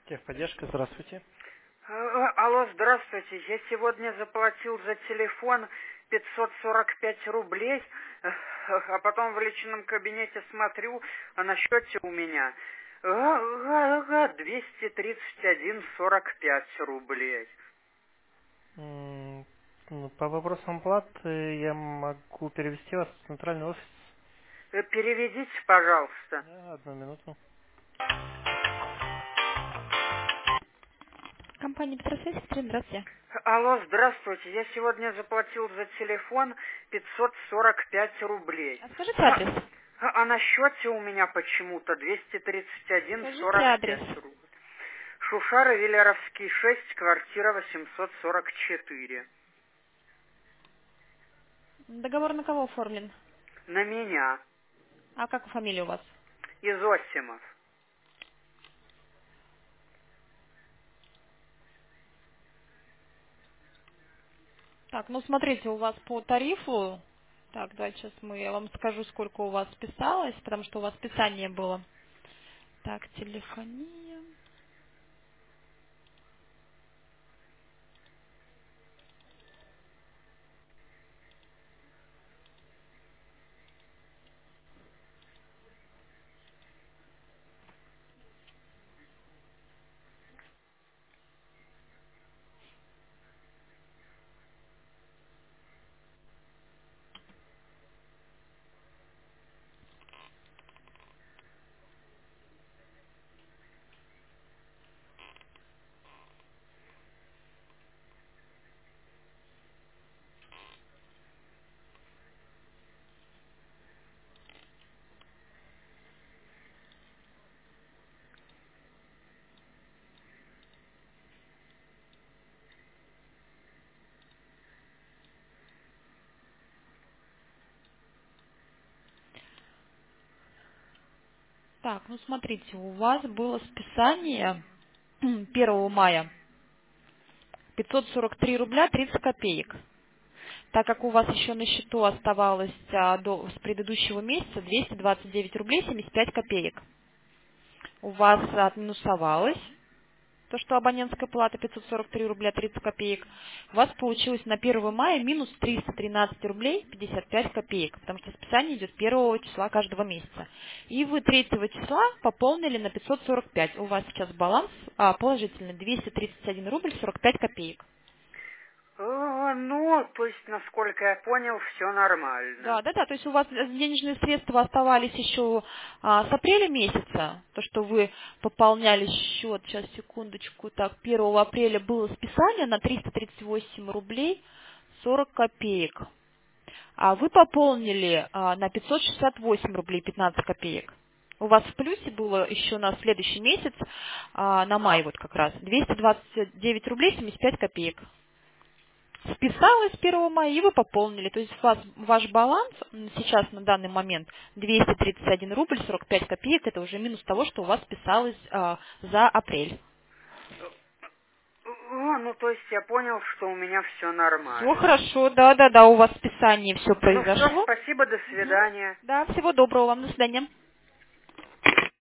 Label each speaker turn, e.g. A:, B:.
A: Техподдержка, здравствуйте.
B: Алло, здравствуйте. Я сегодня заплатил за телефон 545 рублей, а потом в личном кабинете смотрю, а на счете у меня 231,45 рублей.
A: По вопросам платы я могу перевести вас в центральный офис.
B: Переведите, пожалуйста.
A: Да, одну минуту.
C: Компания Петросвязь, здравствуйте.
B: Алло, здравствуйте. Я сегодня заплатил за телефон 545 рублей.
C: А скажите адрес.
B: А на счете у меня почему-то
C: Скажите адрес.
B: 231,45 рублей. Шушара, Велеровский, 6, квартира 844.
C: Договор на кого оформлен?
B: На меня.
C: А как фамилия у вас?
B: Изосимов.
C: Так, ну смотрите, у вас по тарифу. Так, давайте сейчас я вам скажу, сколько у вас списалось, потому что у вас списание было. Так, телефония. Так, ну смотрите, у вас было списание 1 мая 543 рубля 30 копеек. Так как у вас еще на счету оставалось с предыдущего месяца 229 рублей 75 копеек. У вас отминусовалось то, что абонентская плата 543 рубля 30 копеек. У вас получилось на 1 мая минус 313 рублей 55 копеек, потому что списание идет 1 числа каждого месяца. И вы 3 числа пополнили на 545. У вас сейчас баланс положительный 231 рубль 45 копеек.
B: Ну, то есть, насколько я понял, все нормально.
C: Да. То есть у вас денежные средства оставались еще с апреля месяца, то, что вы пополняли счет, сейчас, секундочку, так, 1 апреля было списание на 338 рублей 40 копеек, а вы пополнили на 568 рублей 15 копеек. У вас в плюсе было еще на следующий месяц, на май вот как раз, 229 рублей 75 копеек. Списалось 1 мая, и вы пополнили. То есть ваш баланс сейчас на данный момент 231 рубль 45 копеек. Это уже минус того, что у вас списалось за апрель.
B: Ну, то есть я понял, что у меня все
C: Все
B: нормально.
C: хорошо, да, у вас списание все
B: Ну, все,
C: произошло.
B: спасибо, до свидания.
C: Да, всего доброго вам, до свидания.